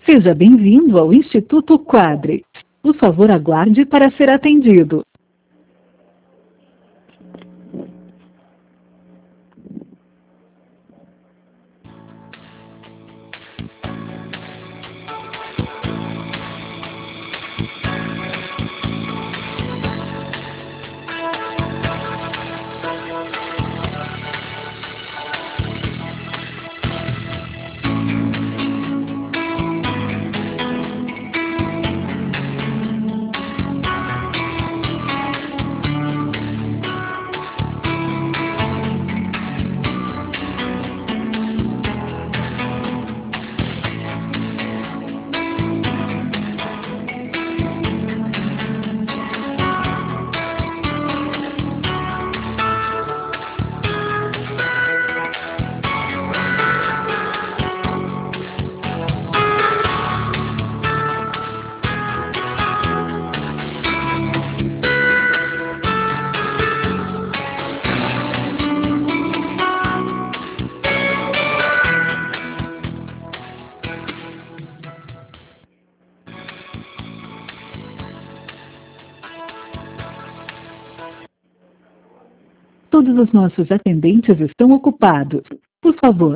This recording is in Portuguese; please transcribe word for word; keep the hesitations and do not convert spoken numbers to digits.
Seja bem-vindo ao Instituto Quadri. Por favor, aguarde para ser atendido. Todos os nossos atendentes estão ocupados. Por favor,